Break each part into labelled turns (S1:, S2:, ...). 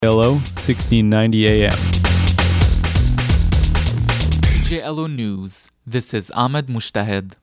S1: LO 1690 AM.
S2: JLO News. This is Ahmed Mushtahed.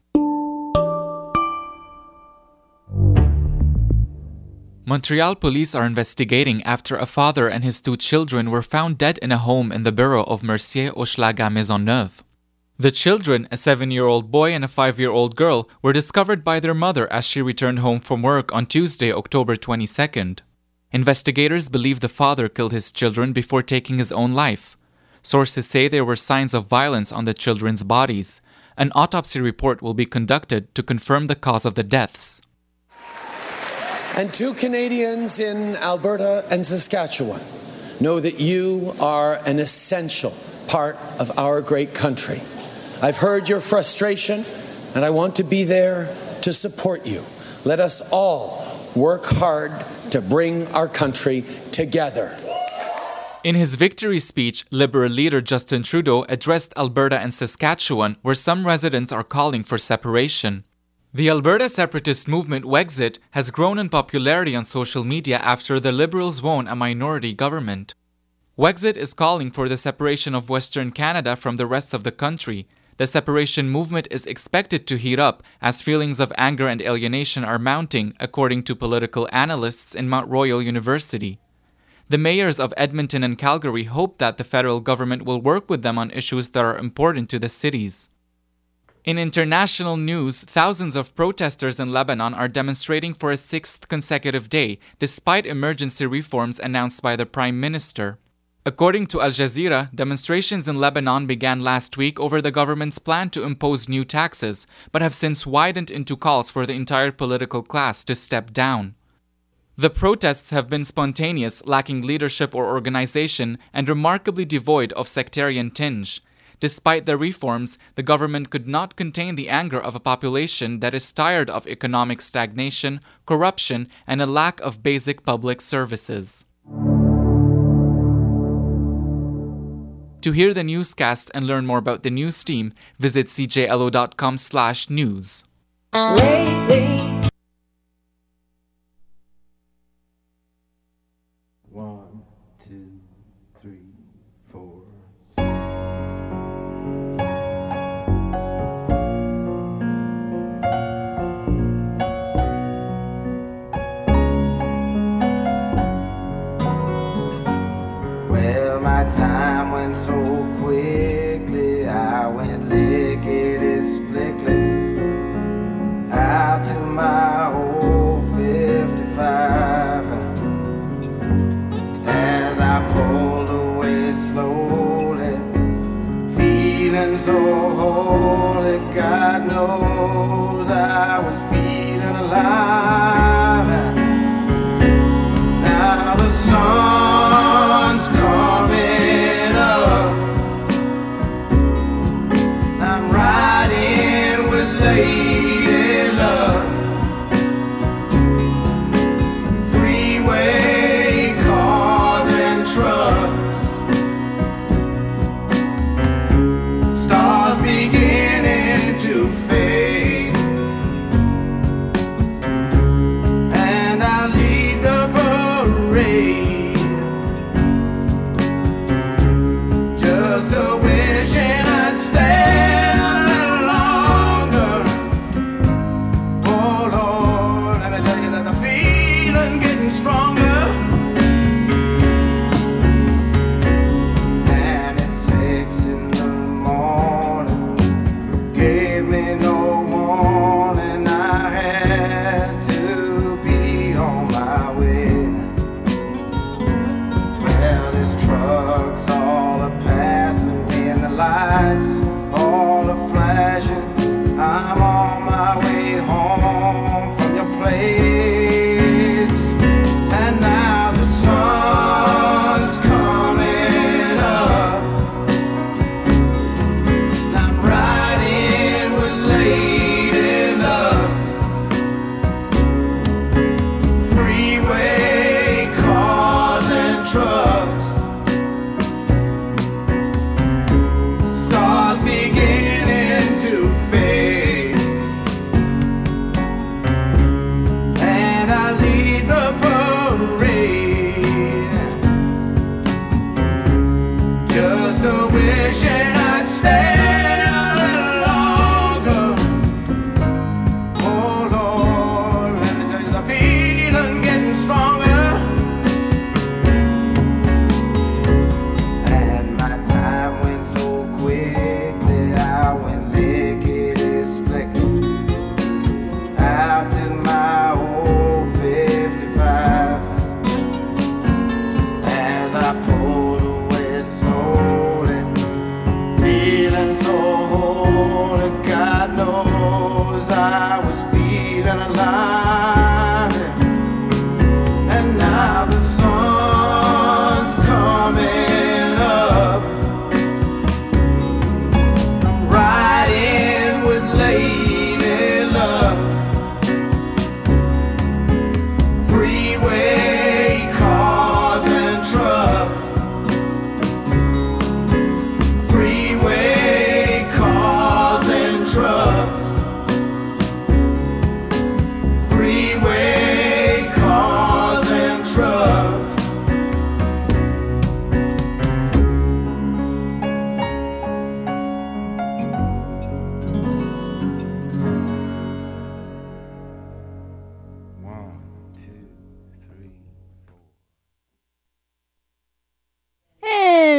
S2: Montreal police are investigating after a father and his two children were found dead in a home in the borough of Mercier, Hochelaga, Maisonneuve. The children, a 7-year-old boy and a 5-year-old girl, were discovered by their mother as she returned home from work on Tuesday, October 22nd. Investigators believe the father killed his children before taking his own life. Sources say there were signs of violence on the children's bodies. An autopsy report will be conducted to confirm the cause of the deaths.
S3: And to Canadians in Alberta and Saskatchewan, know that you are an essential part of our great country. I've heard your frustration, and I want to be there to support you. Let us all work hard to bring our country together.
S2: In his victory speech, Liberal leader Justin Trudeau addressed Alberta and Saskatchewan, where some residents are calling for separation. The Alberta separatist movement Wexit has grown in popularity on social media after the Liberals won a minority government. Wexit is calling for the separation of Western Canada from the rest of the country. The separation movement is expected to heat up as feelings of anger and alienation are mounting, according to political analysts in Mount Royal University. The mayors of Edmonton and Calgary hope that the federal government will work with them on issues that are important to the cities. In international news, thousands of protesters in Lebanon are demonstrating for a 6th consecutive day, despite emergency reforms announced by the Prime Minister. According to Al Jazeera, demonstrations in Lebanon began last week over the government's plan to impose new taxes, but have since widened into calls for the entire political class to step down. The protests have been spontaneous, lacking leadership or organization, and remarkably devoid of sectarian tinge. Despite the reforms, the government could not contain the anger of a population that is tired of economic stagnation, corruption, and a lack of basic public services. To hear the newscast and learn more about the news team, visit cjlo.com/news.
S4: One, two, three, four. Well, my time went so quickly, I went lickety-splickly out to my old 55. As I pulled away slowly, feeling so holy, God knows I was feeling alive. Now the sun's coming up, I'm riding with Lady Luck. Freeway cars and trucks, stars beginning to fade.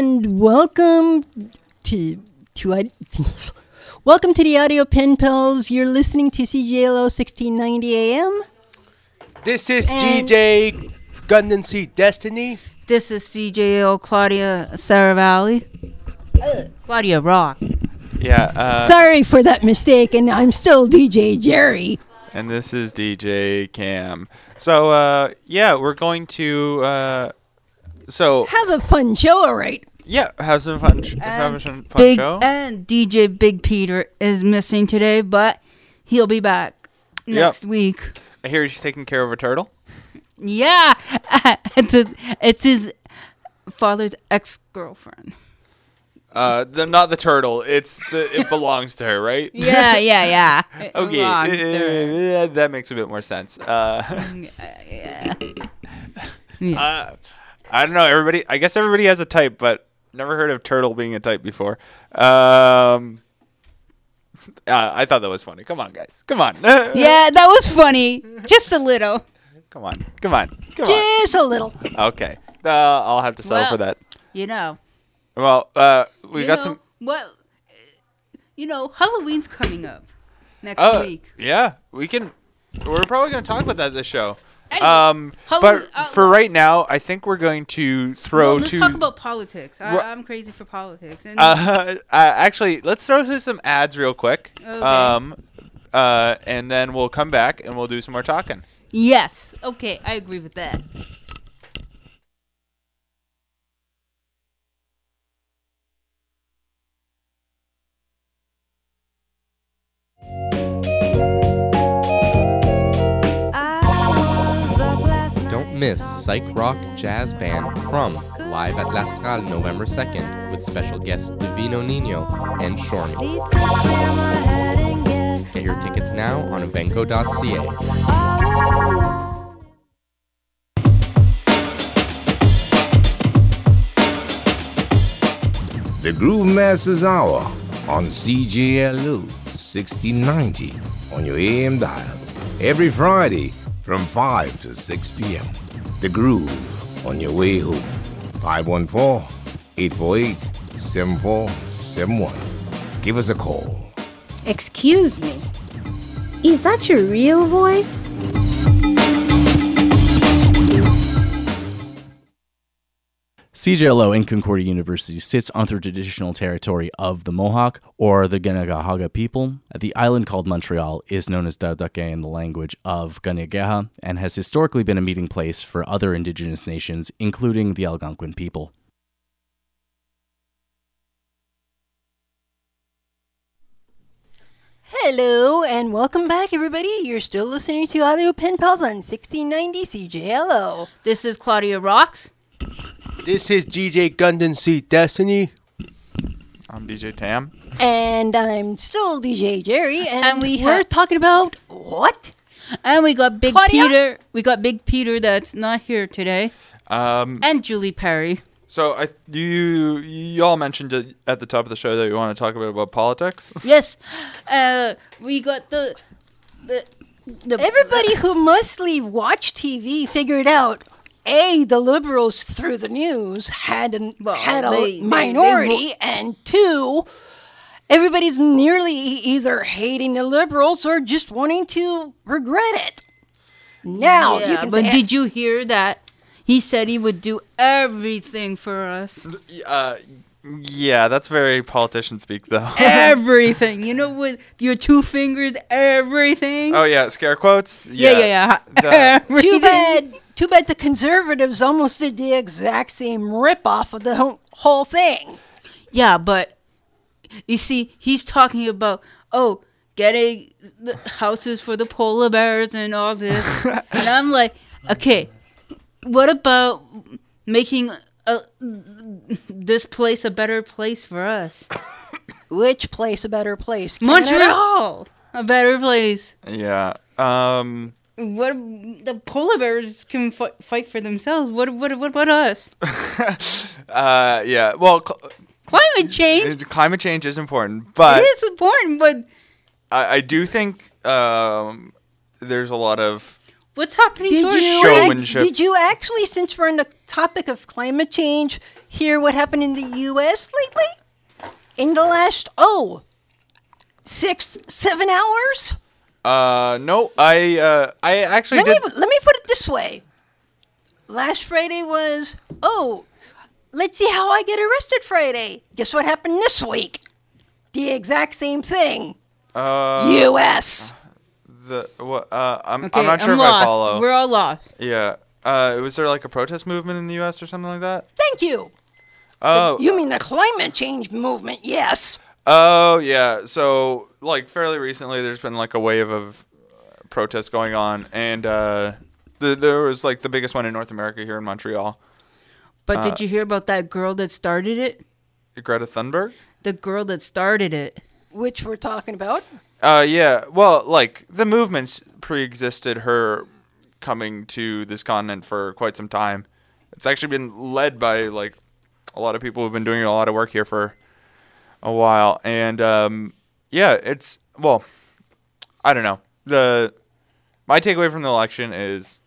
S5: And welcome to welcome to the Audio Pen Pals. You're listening to CJLO 1690 AM.
S6: This is DJ Gundam Seed Destiny.
S7: This is CJO Claudia Saravalli. Claudia Rock.
S8: Yeah.
S5: Sorry for that mistake, and I'm still DJ Jerry.
S8: And this is DJ Cam. So, yeah, we're going to,
S5: have a fun show, all right?
S8: Yeah, have some fun, show.
S7: And DJ Big Peter is missing today, but he'll be back next week.
S8: I hear he's taking care of a turtle.
S7: Yeah, it's his father's ex-girlfriend.
S8: Not the turtle. It belongs to her, right?
S7: Yeah.
S8: Okay, that makes a bit more sense.
S7: Yeah.
S8: I don't know. I guess everybody has a type, but never heard of turtle being a type before. I thought that was funny. Come on, guys. Come on.
S7: Yeah, that was funny. Just a little.
S8: Come on.
S5: Just a little.
S8: Okay. I'll have to settle for that.
S7: You know.
S8: Well, we got some.
S7: Well, Halloween's coming up next week.
S8: Yeah, we can. We're probably going to talk about that this show.
S7: But
S8: for right now, I think we're going to throw.
S7: Let's talk about politics. I'm crazy for politics. And
S8: actually, let's throw through some ads real quick.
S7: Okay.
S8: And then we'll come back and we'll do some more talking.
S7: Yes. Okay, I agree with that.
S9: Don't miss psych rock jazz band Crumb live at L'Astral November 2nd with special guests Divino Nino and Shormy. Get your tickets now on evenco.ca.
S10: The Groove Masters Hour on CJLO 1690 on your AM dial every Friday from 5 to 6 p.m. The Groove on your way home. 514-848-7471. Give us a call.
S11: Excuse me. Is that your real voice?
S12: CJLO in Concordia University sits on the traditional territory of the Mohawk, or the Ganagahaga people. The island called Montreal is known as Dardake in the language of Ganyageha, and has historically been a meeting place for other indigenous nations, including the Algonquin people.
S5: Hello, and welcome back, everybody. You're still listening to Audio Pen Pals on 1690 CJLO.
S7: This is Claudia Rocks.
S6: This is DJ Gundam Seed Destiny.
S8: I'm DJ Tam.
S5: And I'm still DJ Jerry, and
S7: we're
S5: we're talking about what?
S7: And we got Big
S5: Claudia?
S7: Peter. We got Big Peter that's not here today. And Julie Perry.
S8: So you all mentioned it at the top of the show that you want to talk about politics.
S7: Yes. We got the
S5: Everybody who mostly watch TV figured out, A, the liberals through the news had a minority, and two, everybody's nearly either hating the liberals or just wanting to regret it. Now, you can
S7: but
S5: say...
S7: did you hear that? He said he would do everything for us.
S8: Yeah, that's very politician speak, though.
S7: Everything. You know, with your two fingers, everything.
S8: Oh, yeah, scare quotes?
S7: Yeah.
S5: Too bad the conservatives almost did the exact same ripoff of the whole thing.
S7: Yeah, but you see, he's talking about, getting the houses for the polar bears and all this. And I'm like, okay, what about making this place a better place for us?
S5: Which place a better place?
S7: Montreal! A better place.
S8: Yeah.
S7: What the polar bears can fight for themselves. What about us?
S8: Yeah. Well,
S7: climate change.
S8: Climate change is important, but
S7: it is important. But
S8: I do think there's a lot of
S7: What's happening to our
S8: showmanship?
S5: Did you actually, since we're on the topic of climate change, hear what happened in the U.S. lately? In the last 6-7 hours?
S8: No, I actually
S5: let
S8: did.
S5: Me put it this way. Last Friday was, let's see how I get arrested Friday. Guess what happened this week? The exact same thing. U.S.
S8: I'm not sure if
S7: lost.
S8: I follow.
S7: We're all lost.
S8: Yeah. Was there like a protest movement in the U.S. or something like that?
S5: Thank you.
S8: Oh.
S5: You mean the climate change movement? Yes.
S8: Oh, yeah. So, like, fairly recently, there's been, like, a wave of protests going on. And there was, like, the biggest one in North America here in Montreal.
S7: But did you hear about that girl that started it?
S8: Greta Thunberg?
S7: The girl that started it.
S5: Which we're talking about?
S8: Yeah. Well, like, the movement pre-existed her coming to this continent for quite some time. It's actually been led by, like, a lot of people who've been doing a lot of work here for a while. And, yeah, it's, well, I don't know. My takeaway from the election is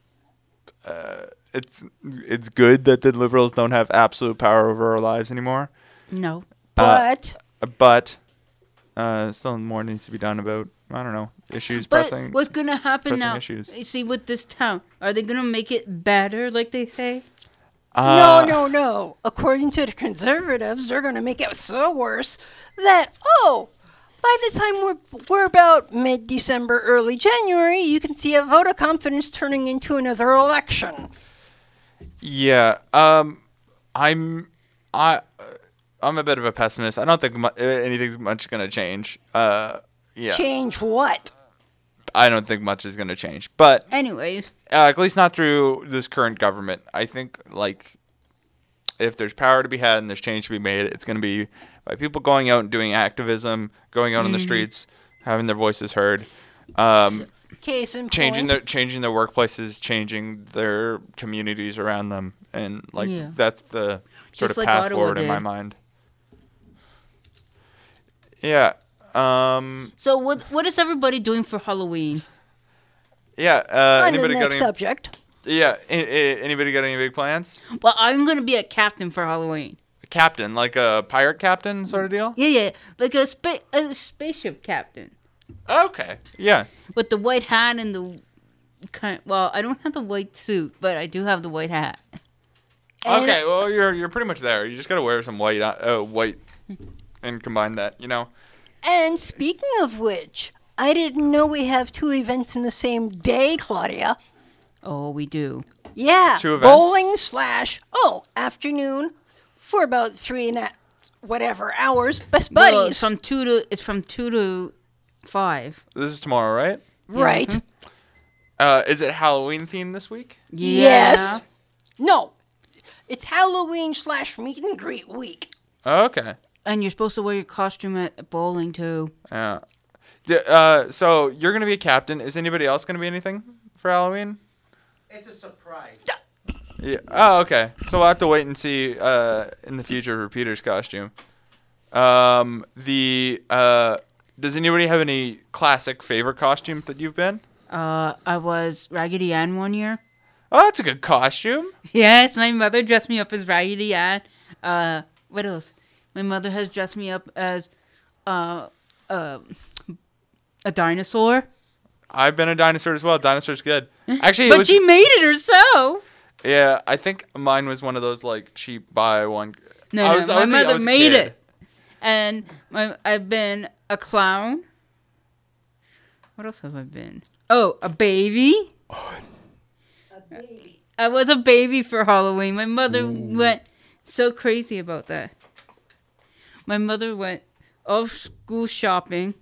S8: it's good that the Liberals don't have absolute power over our lives anymore.
S7: No.
S5: But
S8: still more needs to be done about, I don't know, issues
S7: But
S8: pressing.
S7: what's going to happen now?
S8: Issues.
S7: You see, with this town, are they going to make it better, like they say?
S5: No. According to the conservatives, they're going to make it so worse that, by the time we're about mid-December, early January, you can see a vote of confidence turning into another election.
S8: Yeah. I'm a bit of a pessimist. I don't think anything's much going to change. Yeah.
S5: Change what?
S8: I don't think much is going to change. But
S7: anyways,
S8: at least not through this current government. I think, like, if there's power to be had and there's change to be made, it's going to be by people going out and doing activism, going out on the streets, having their voices heard,
S5: Case in
S8: changing
S5: point.
S8: their workplaces, changing their communities around them, and that's the sort
S7: Just
S8: of
S7: like
S8: path
S7: Ottawa
S8: forward in my
S7: did.
S8: mind. Yeah.
S7: So what is everybody doing for Halloween?
S8: Yeah.
S5: On the
S8: Anybody got
S5: next
S8: any?
S5: subject.
S8: Yeah. Anybody got any big plans?
S7: Well, I'm going to be a captain for Halloween.
S8: A captain, like a pirate captain sort of deal?
S7: Yeah. Like a spaceship captain.
S8: Okay. Yeah.
S7: With the white hat and the I don't have the white suit, but I do have the white hat.
S8: Okay, well you're pretty much there. You just gotta wear some white and combine that, you know.
S5: And speaking of which, I didn't know we have 2 events in the same day, Claudia.
S7: Oh, we do.
S5: Yeah.
S8: 2 events?
S5: Bowling / afternoon for about 3 and whatever hours. Best buddies.
S7: Well, it's from 2 to 5.
S8: This is tomorrow, right?
S5: Right.
S8: Is it Halloween themed this week?
S5: Yes. No. It's Halloween / meet and greet week.
S8: Okay.
S7: And you're supposed to wear your costume at bowling too.
S8: Yeah. So you're gonna be a captain. Is anybody else gonna be anything for Halloween?
S6: It's a surprise.
S8: Yeah. Oh, okay. So we'll have to wait and see in the future for Peter's costume. Does anybody have any classic favorite costume that you've been?
S7: I was Raggedy Ann one year.
S8: Oh, that's a good costume.
S7: Yes, my mother dressed me up as Raggedy Ann. What else? My mother has dressed me up as a dinosaur.
S8: I've been a dinosaur as well. Dinosaur's good. Actually,
S7: but she made it herself.
S8: Yeah, I think mine was one of those like cheap buy one.
S7: No, my mother made it. And I've been a clown. What else have I been? Oh, a baby. I was a baby for Halloween. My mother went so crazy about that. My mother went school shopping.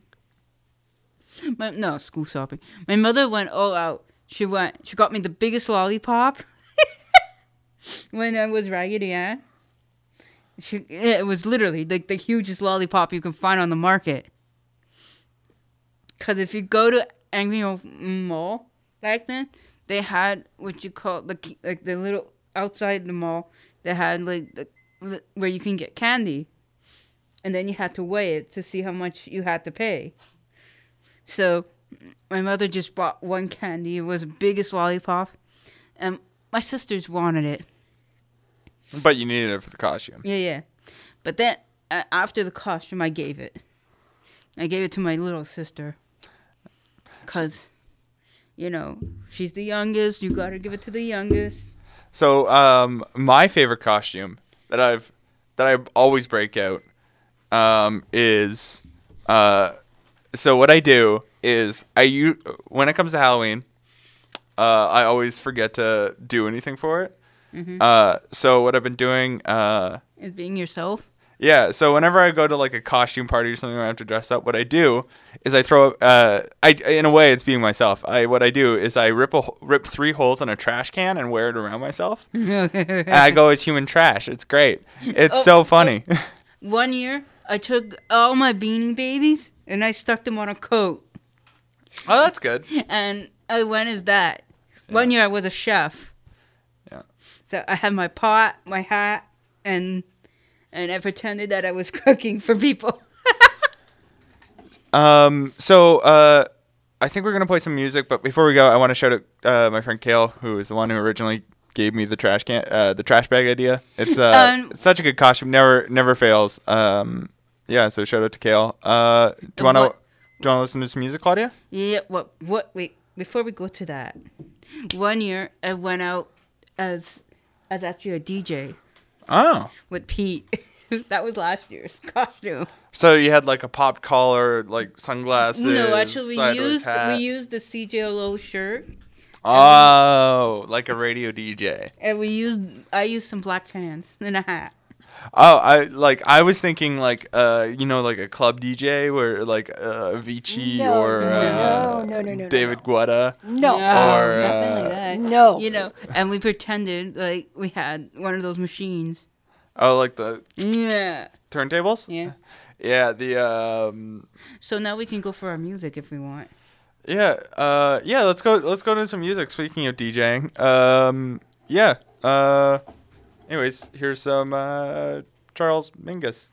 S7: School shopping. My mother went all out. She got me the biggest lollipop when I was Raggedy Ann. It was literally like the hugest lollipop you can find on the market. Because if you go to Angry Mall back then, they had what you call the little outside the mall. They had like where you can get candy, and then you had to weigh it to see how much you had to pay. So My mother just bought one candy. It was the biggest lollipop. And my sisters wanted it.
S8: But you needed it for the costume.
S7: Yeah. But then, after the costume, I gave it. I gave it to my little sister. Because, she's the youngest. You got to give it to the youngest.
S8: So, my favorite costume that I always break out is... so what I do is when it comes to Halloween, I always forget to do anything for it.
S7: Mm-hmm.
S8: So what I've been doing
S7: is being yourself.
S8: Yeah. So whenever I go to like a costume party or something where I have to dress up, what I do is I throw in a way it's being myself. What I do is I rip 3 holes in a trash can and wear it around myself. And I go as human trash. It's great. It's so funny.
S7: One year I took all my Beanie Babies and I stuck them on a coat.
S8: Oh, that's good.
S7: And I went as that. Yeah. One year I was a chef.
S8: Yeah.
S7: So I had my pot, my hat, and I pretended that I was cooking for people.
S8: So I think we're gonna play some music, but before we go, I want to shout out my friend Kale, who is the one who originally gave me the trash bag idea. It's such a good costume, never fails. Yeah, so shout out to Kale. Do you want to listen to some music, Claudia?
S7: Yeah. Wait. Before we go to that, one year I went out as actually a DJ.
S8: Oh.
S7: With Pete. That was last year's costume.
S8: So you had like a popped collar, like sunglasses.
S7: No, actually we used the CJLO shirt.
S8: Oh, like a radio DJ.
S7: And I used some black pants and a hat.
S8: Oh, I was thinking like like a club DJ where like Avicii
S5: no,
S8: David Guetta.
S5: No,
S8: or
S7: nothing like that.
S5: No,
S7: and we pretended like we had one of those machines.
S8: Oh, like the turntables?
S7: Yeah.
S8: Yeah, the
S7: So now we can go for our music if we want.
S8: Yeah, let's go to some music. Speaking of DJing. Anyways, here's some Charles Mingus.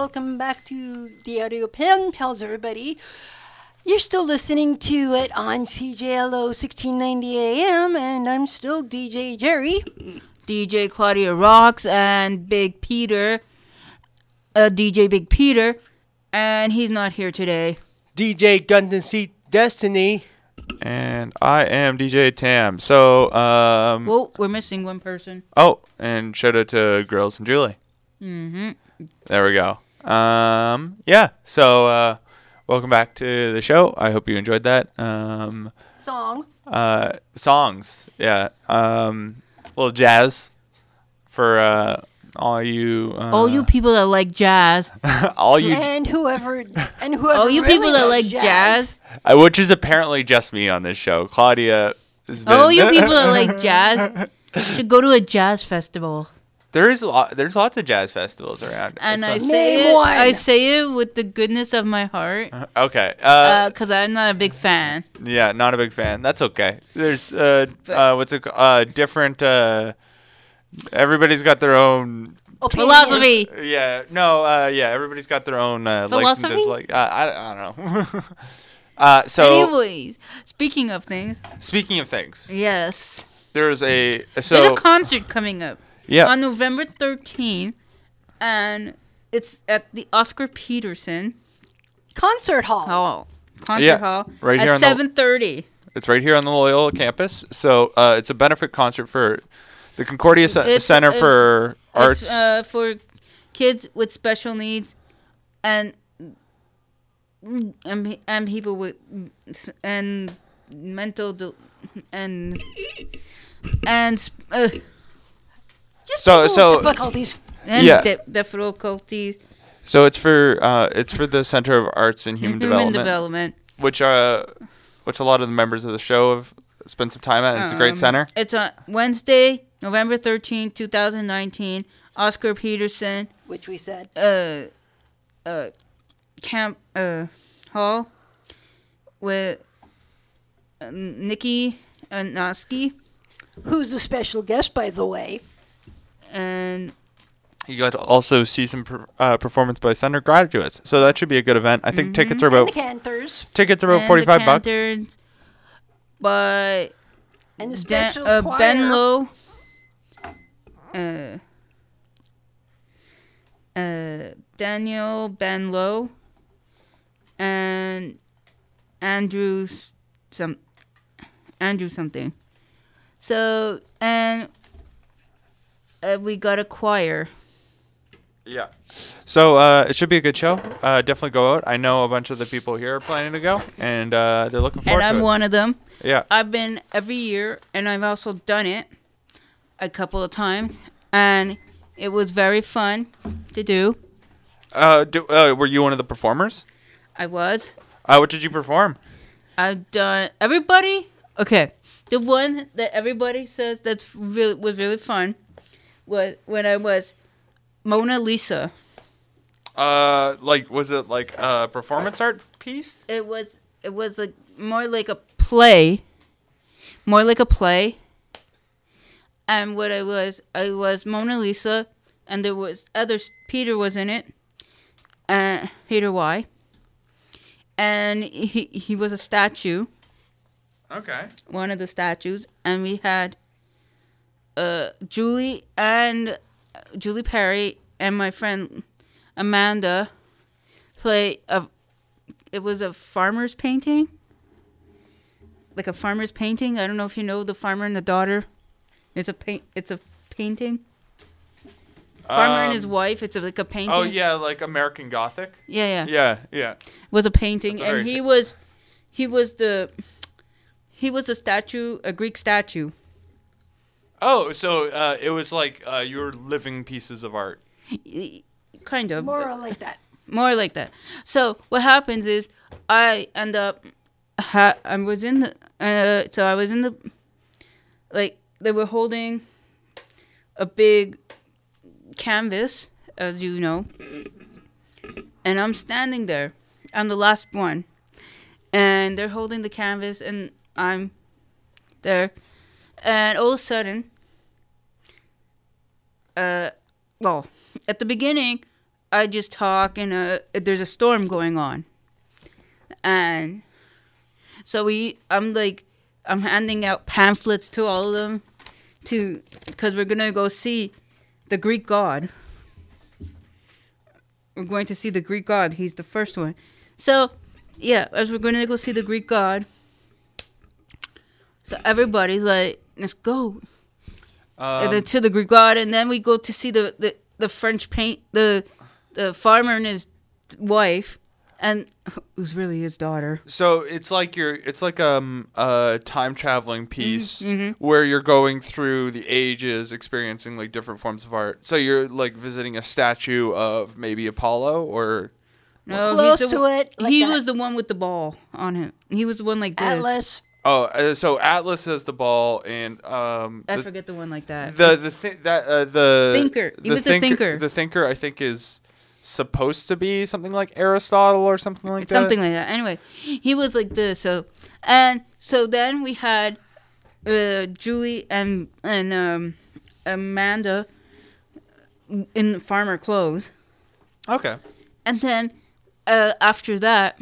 S5: welcome back to the Audio Pen Pals, everybody. You're still listening to it on CJLO 1690 AM, and I'm still DJ Jerry.
S7: DJ Claudia Rocks and Big Peter, DJ Big Peter, and he's not here today.
S6: DJ Gundam Seat Destiny.
S8: And I am DJ Tam. So,
S7: Well, we're missing one person.
S8: Oh, and shout out to Girls and Julie.
S7: Mm-hmm.
S8: There we go. Yeah. So, welcome back to the show. I hope you enjoyed that. Songs. Yeah. Little jazz for all you
S7: people that like jazz.
S8: all you
S5: and whoever
S7: all you
S5: really
S7: people that
S5: knows
S7: like jazz.
S8: which is apparently just me on this show. Claudia has been
S7: All you people that like jazz should go to a jazz festival.
S8: There's lots of jazz festivals around.
S7: And
S8: It's
S7: I say it with the goodness of my heart.
S8: Okay.
S7: Because I'm not a big fan.
S8: Yeah, not a big fan. That's okay. There's different. Everybody's got their own
S7: philosophy.
S8: Yeah. No. Yeah. Everybody's got their own
S7: philosophy.
S8: Like I don't know. So.
S7: Anyways, speaking of things.
S8: Yes.
S7: There's
S8: a
S7: concert coming up.
S8: Yeah.
S7: On November 13th, and it's at the Oscar Peterson
S5: Concert Hall.
S7: Concert Hall.
S8: Right here
S7: at 7:30.
S8: It's right here on the Loyola campus. So it's a benefit concert for the Concordia Center for Arts.
S7: For kids with special needs, and people with mental
S5: difficulties.
S7: Difficulties.
S8: So it's for the Center of Arts and Human Development, which a lot of the members of the show have spent some time at. It's a great center.
S7: It's on Wednesday, November 13th, 2019. Oscar Peterson,
S5: which we said,
S7: camp hall with Nikki Noski,
S5: who's a special guest, by the way.
S7: And
S8: you got to also see some performance by center graduates, so that should be a good event. I think tickets are about $45.
S7: By
S5: and a special choir.
S7: Ben Lowe, Daniel Ben Lowe, and Andrew something. So and. We got a choir.
S8: Yeah. So it should be a good show. Definitely go out. I know a bunch of the people here are planning to go, and they're looking forward to it.
S7: And I'm one of them.
S8: Yeah.
S7: I've been every year, and I've also done it a couple of times, and it was very fun to do.
S8: Were you one of the performers?
S7: I was.
S8: What did you perform?
S7: I've done everybody. Okay, the one that everybody says was really fun. Was when I was Mona Lisa.
S8: Was it like a performance art piece?
S7: It was like more like a play. And what I was Mona Lisa, and there was others. Peter was in it. Peter Y. And he was a statue.
S8: Okay.
S7: One of the statues, and we had Julie Perry and my friend Amanda play it was a farmer's painting. Like a farmer's painting. I don't know if you know The Farmer and the Daughter. It's a painting. Farmer and his wife. It's like a painting.
S8: Oh yeah, like American Gothic.
S7: Yeah.
S8: Yeah.
S7: Was a painting, and he was the statue, a Greek statue.
S8: Oh, so it was like your living pieces of art.
S7: Kind of.
S5: More like that.
S7: More like that. So what happens is I end up. I was in the. Like they were holding a big canvas, as you know, and I'm standing there. I'm the last one, and they're holding the canvas, and I'm there, and all of a sudden, at the beginning, I just talk, and there's a storm going on, and so I'm handing out pamphlets to all of them, because we're gonna go see the Greek god. We're going to see the Greek god. He's the first one. So, yeah, as we're gonna go see the Greek god, so everybody's like, let's go to the Greek god, and then we go to see the French the farmer and his wife, and who's really his daughter.
S8: So it's like a time traveling piece where you're going through the ages, experiencing like different forms of art. So you're like visiting a statue of maybe Apollo, or
S7: no,
S5: close to it. Like
S7: he
S5: that.
S7: was the one with the ball on him. He was the one like this.
S5: Atlas.
S8: Oh, so Atlas has the ball, and
S7: I forget the one like that.
S8: The
S7: thinker. He was a thinker.
S8: The thinker, I think, is supposed to be something like Aristotle or something like that.
S7: Something like that. Anyway, he was like this. So then we had Julie and Amanda in farmer clothes.
S8: Okay.
S7: And then after that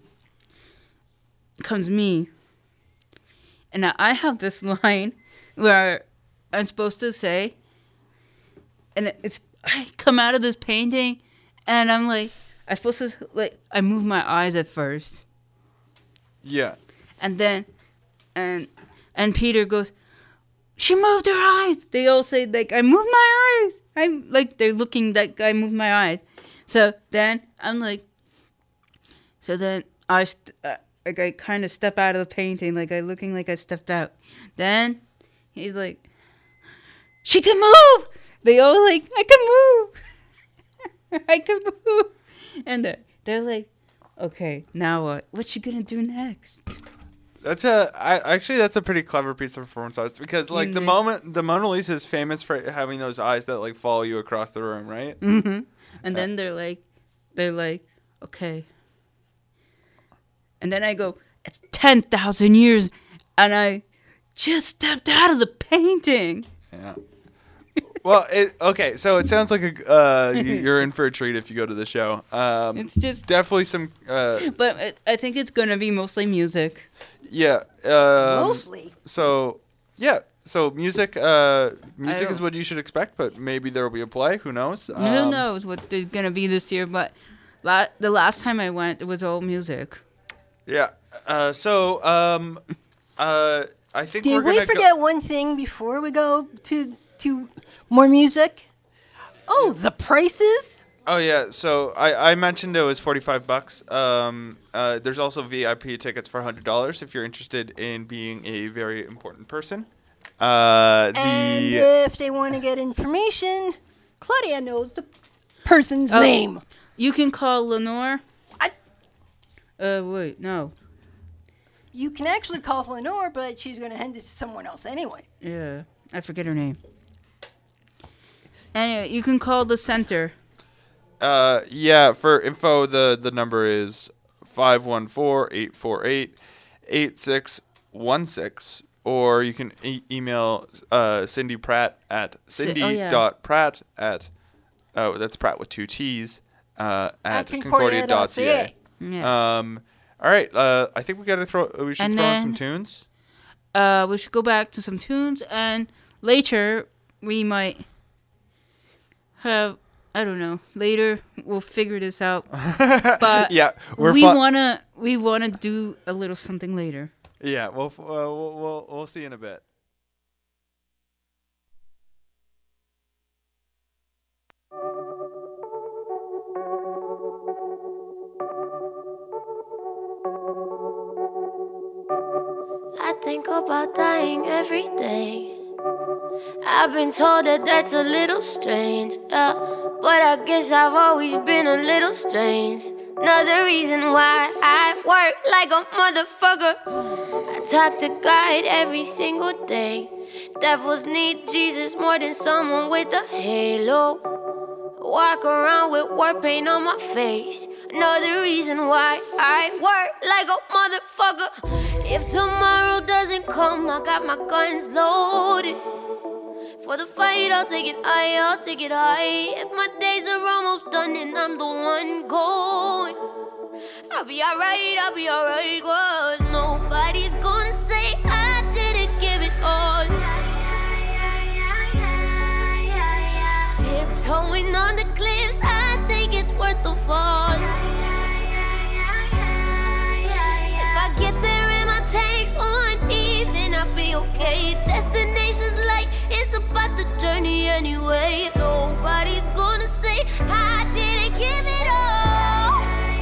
S7: comes me. And now I have this line where I'm supposed to say, and I come out of this painting, and I'm like, I'm supposed to, like, I move my eyes at first.
S8: Yeah.
S7: And then, and Peter goes, she moved her eyes. They all say, like, I moved my eyes. I'm, like, they're looking like I moved my eyes. So then, I'm like, so then I kind of step out of the painting, like I looking like I stepped out. Then he's like, she can move. They all like, I can move. I can move. And they're like, okay, now what? What's she gonna do next?
S8: That's a pretty clever piece of performance arts, because like the Mona Lisa is famous for having those eyes that like follow you across the room, right?
S7: Mm-hmm. And then they're like, okay. And then I go, it's 10,000 years, and I just stepped out of the painting.
S8: Yeah. Well, okay, so it sounds like you're in for a treat if you go to the show.
S7: It's just
S8: definitely some.
S7: But I think it's gonna be mostly music.
S8: Yeah.
S5: Mostly.
S8: So yeah. So music is what you should expect, but maybe there will be a play. Who knows?
S7: Who knows what there's gonna be this year? But the last time I went, it was all music.
S8: Yeah. I think
S5: Did we forget one thing before we go to more music? Oh, the prices?
S8: Oh yeah. So I mentioned it was $45. There's also VIP tickets for $100 if you're interested in being a very important person.
S5: And if they want to get information, Claudia knows the person's name.
S7: You can call Lenore. Wait, no.
S5: You can actually call Lenore, but she's going to hand it to someone else anyway.
S7: Yeah, I forget her name. Anyway, you can call the center.
S8: Yeah, for info, the number is 514-848-8616, or you can email Cindy Pratt at cindy.pratt at, that's Pratt with 2 T's, at concordia.ca.
S7: Yeah.
S8: All right. I think we should throw in some tunes.
S7: We should go back to some tunes, and later we might have, I don't know. Later we'll figure this out. But
S8: yeah,
S7: we wanna do a little something later.
S8: Yeah. We'll see in a bit.
S13: I think about dying every day. I've been told that that's a little strange, yeah, but I guess I've always been a little strange. Another reason why I work like a motherfucker. I talk to God every single day. Devils need Jesus more than someone with a halo. Walk around with war paint on my face. Another reason why I work like a motherfucker. If tomorrow doesn't come, I got my guns loaded. For the fight, I'll take it high, I'll take it high. If my days are almost done and I'm the one going, I'll be alright, cause nobody's gonna say I didn't give it all. Tiptoeing on the cliffs, I think it's worth the fall. If I get there and my tank's on E, then I'll be okay. Destination's light, it's about the journey anyway. Nobody's gonna say I didn't give it all.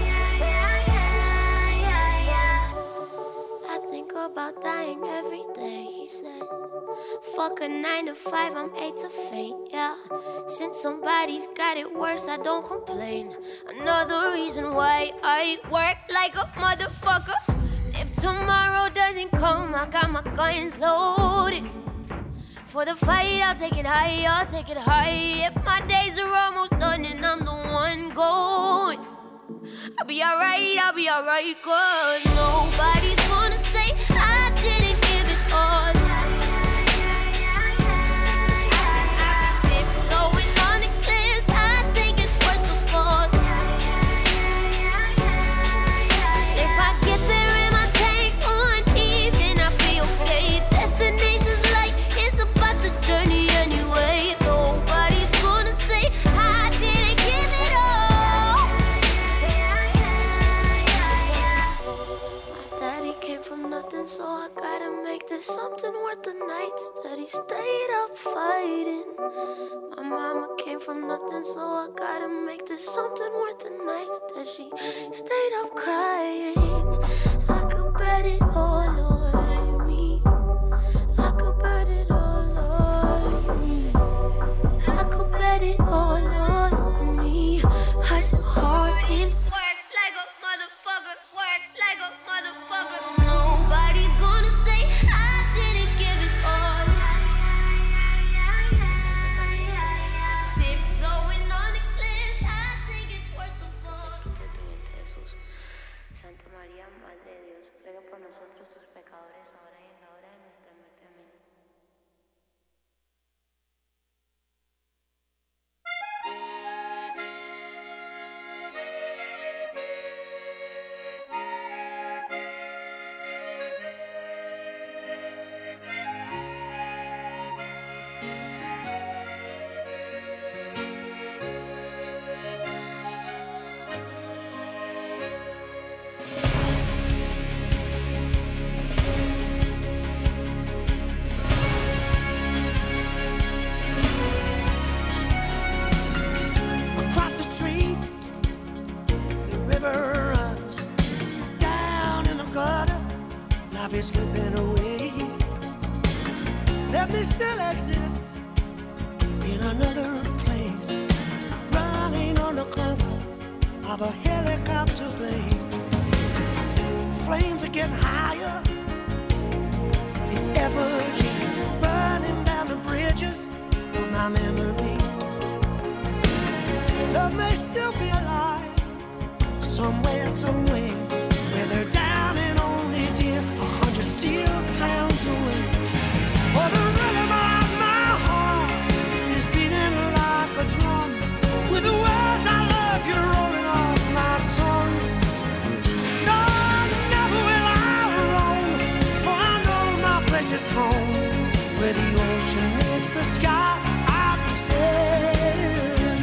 S13: I think about dying every day, he said. Fuck a 9 to 5, I'm 8 to faint, yeah. Since somebody's got it worse, I don't complain. Another reason why I work like a motherfucker. If tomorrow doesn't come, I got my guns loaded. For the fight, I'll take it high, I'll take it high. If my days are almost done and I'm the one going, I'll be alright, cause nobody's gonna say I didn't give it all. Tiptoeing on the cliffs, I think it's worth the fall. If I get there and my tank's on E, then I'll be okay. Destination's light, it's about the journey anyway. Nobody's gonna say I didn't give it all. My daddy came from nothing, so I gotta make this something worth the nights that he stayed up fighting. My mama came from nothing, so I gotta make this something worth the nights that she stayed up crying. I could bet it all on me. I could bet it all on me. I could bet it all on me. Cause hard in work like a motherfucker. Work like a motherfucker. Nobody's gonna say I didn't give it all. Tiptoeing on the cliffs, I think it's worth the fall.
S14: Santa María, Madre de Dios, ruega por nosotros tus pecadores, ahora y en la hora de nuestra muerte. Amén.
S15: Across the street, the river runs down in the gutter. Life is slipping away. Let me still exist in another place, running on the cover of a helicopter plane. Flames are getting higher in effigy, burning down the bridges of my memory. Love may still be alive somewhere, where they're down and only dear 100 steel towns away. Oh, the rhythm of my heart is beating like a drum, with the words I love you rolling off my tongue. No, never will I roam, for I know my place is home, where the ocean meets the sky. I'll be sailing.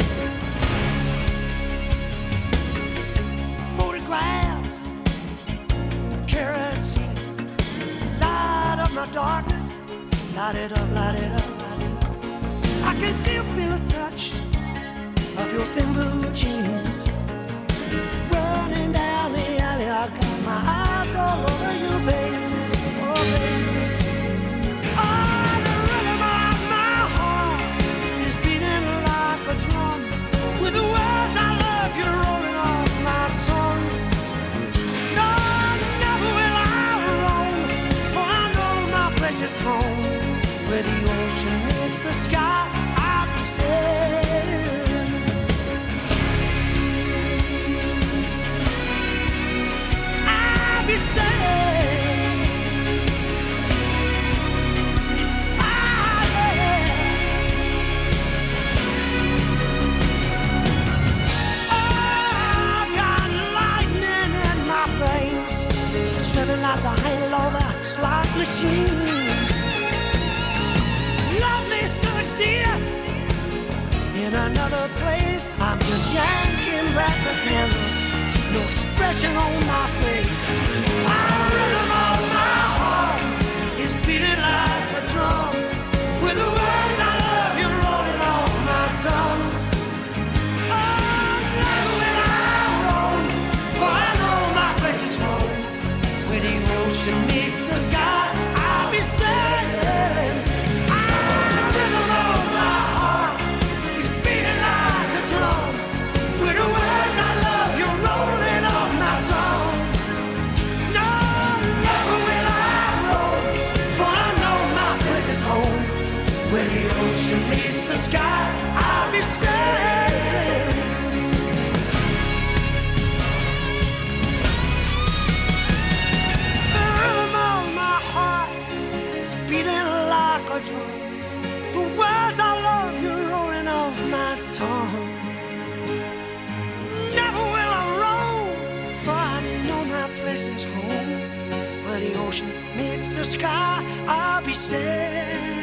S15: Photographs, kerosene, light up my darkness, light it up, light it up, light it up. I can still feel a touch of your thin blue jeans, running down the alley. I got my eyes all over you, baby, oh baby. Oh, the rhythm of my heart is beating like a drum, with the words I love you rolling off my tongue. No, never will I roam, for I know my place is home, where the ocean meets the sky. I'll be sailing. I'll be sailing. Ah, yeah. slipping like the handle of a slot machine. Love may still exist in another place. I'm just yanking back the handle, no expression on my face. I'm rhythm on my heart is beating like a drum, with the words I love you rolling off my tongue. Oh, never will I roam, for I know my place is home. Where the ocean meets the sky, I'll be sailing. I'm rhythm on my heart is beating like a drum, with the words I love you rolling off my tongue. No, never will I roam, for I know my place is home. Where the ocean meets the sky, I'll be sailing. The rhythm of my heart is beating like a drum. The words I love you rolling off my tongue. Never will I roam, for I know my place is home. Where the ocean meets the sky, I'll be sailing.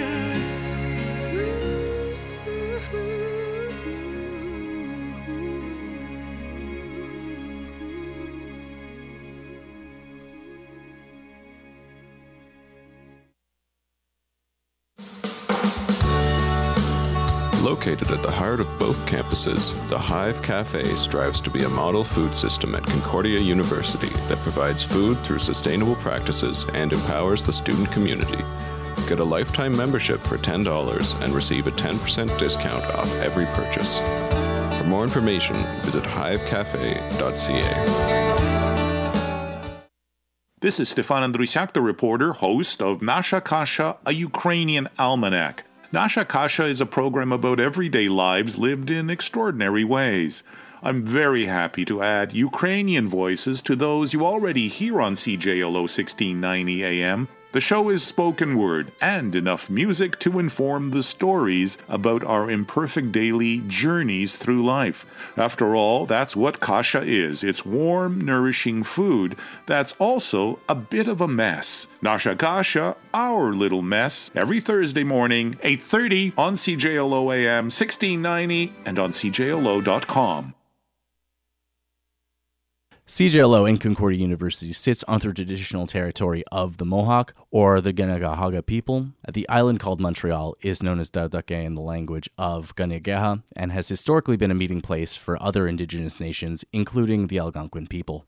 S16: Located at the heart of both campuses, the Hive Cafe strives to be a model food system at Concordia University that provides food through sustainable practices and empowers the student community. Get a lifetime membership for $10 and receive a 10% discount off every purchase. For more information, visit hivecafe.ca.
S17: This is Stefan Andrusiak, the reporter, host of Nasha Kasha, a Ukrainian almanac. Nasha Kasha is a program about everyday lives lived in extraordinary ways. I'm very happy to add Ukrainian voices to those you already hear on CJLO 1690 AM. The show is spoken word and enough music to inform the stories about our imperfect daily journeys through life. After all, that's what kasha is. It's warm, nourishing food that's also a bit of a mess. Nasha Kasha, our little mess, every Thursday morning, 8:30 on CJLO AM 1690 and on CJLO.com.
S12: CJLO in Concordia University sits on the traditional territory of the Mohawk, or the Ganagahaga people. The island called Montreal is known as Dardake in the language of Kanien'kehá:ka and has historically been a meeting place for other indigenous nations, including the Algonquin people.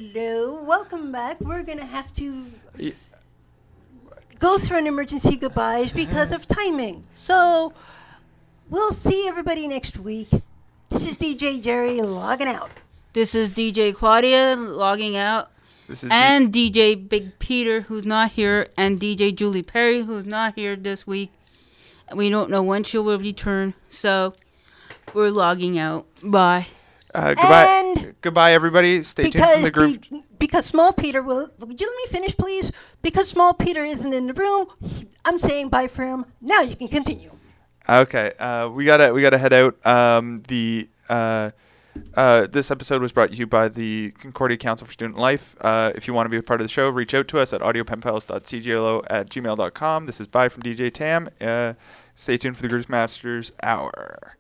S5: Hello, welcome back. We're gonna have to go through an emergency goodbyes because of timing. So we'll see everybody next week. This is DJ Jerry logging out.
S7: This is DJ Claudia logging out.
S8: This is
S7: and DJ Big Peter, who's not here, and DJ Julie Perry, who's not here this week. We don't know when she will return, so we're logging out. Bye.
S8: Goodbye. Goodbye, everybody. Stay tuned for the group.
S5: Because Small Peter will... Would you let me finish, please? Because Small Peter isn't in the room, I'm saying bye for him. Now you can continue.
S8: Okay. We gotta head out. This episode was brought to you by the Concordia Council for Student Life. If you want to be a part of the show, reach out to us at audiopenpals.cglo@gmail.com. This is bye from DJ Tam. Stay tuned for the Grooves Masters Hour.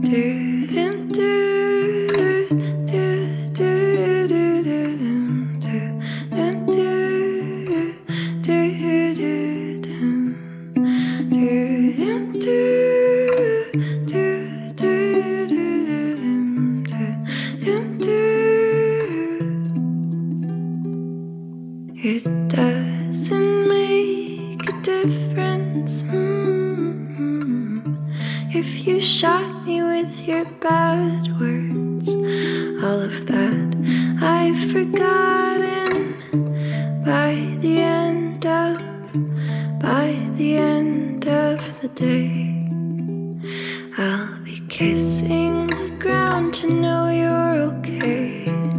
S13: It doesn't make a difference if you shot me with your bad words. All of that I've forgotten by the end of the day. I'll be kissing the ground to know you're okay.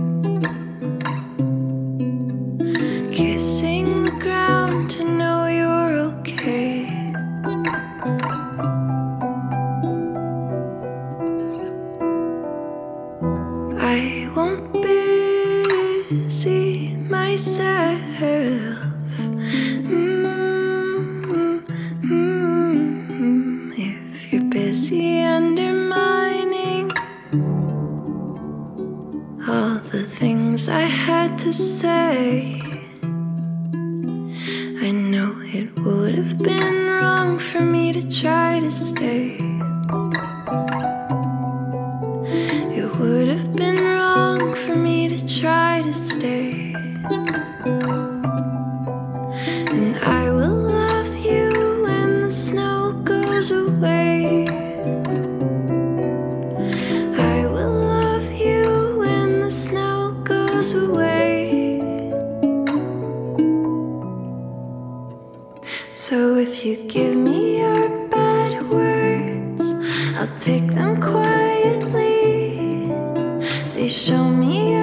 S13: Kissing the ground to know you're okay. I won't busy myself. If you're busy undermining all the things I had to say, I know it would have been wrong for me to try to stay. It would have been wrong for me to try to stay. And I will love you when the snow goes away. I will love you when the snow goes away. So if you give me your bad words, I'll take them quietly. They show me